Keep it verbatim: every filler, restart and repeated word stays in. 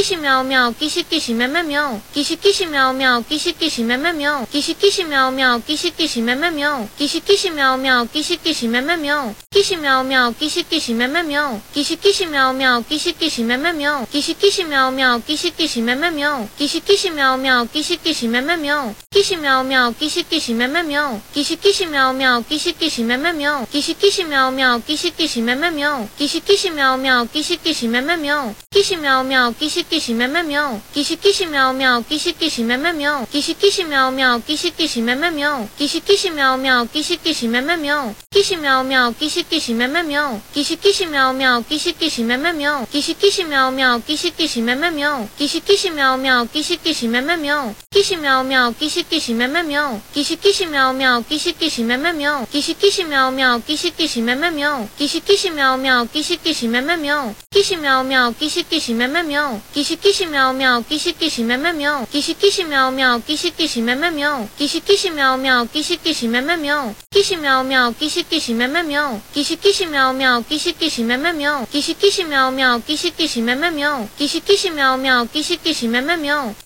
シミャオミャオキシキシメメミョウキシキシミャオミャオキシキシメメミョウキシキシミャオミャオキシキシメメミョウキシキシミャオミャオキシキシメメミョウキシミャオミャオキシキシメメミョウキシキシミャオミャオキシキシメメミョウキシキシミャオミャオキシキシメメミョウキシキシミャオミャオキシキシメメミョウキシミャオミャオキシキシメメミョウキシキシミャオミャオキシキシメメミョウキシキシミャオミャオキシキシメメミョウキシキシミャオミャオキシキシメメミョウキシミャオミャオキシキシメメミョウキシキシミャオミャオキシキシメメミョウキシキシミャオミャオキシキシメメミョウキシキシミャオミャオキシキシメメミョウキシミャオミャオキシキシメメミョウキシキシミャオミャオキシキシメメミョウキシキシミャオミャオキシキシメメミョウキシキシミャオミャオキシキシメメミョウキシミャオミャオキシキシメメミョウキシキシミャオミャオキシキシメメミョウキシキシミャオミャオキシキシメメミョウキシキシミャオミャオキシキシメメミョウキシミャオミャオキシキシメメミョウキシキシミャオミャオキシキシメメミョウキシキシミャオミャオキシキシメメミョウキシキシミャオミャオキシキシメメミョウキシミャオミャオキシキシメメミョウキシキシミャオミャオキシキシメメミョウキシキシミャオミャオキシキシメメミョウキシキシミャオミャオキシキシメメミョウ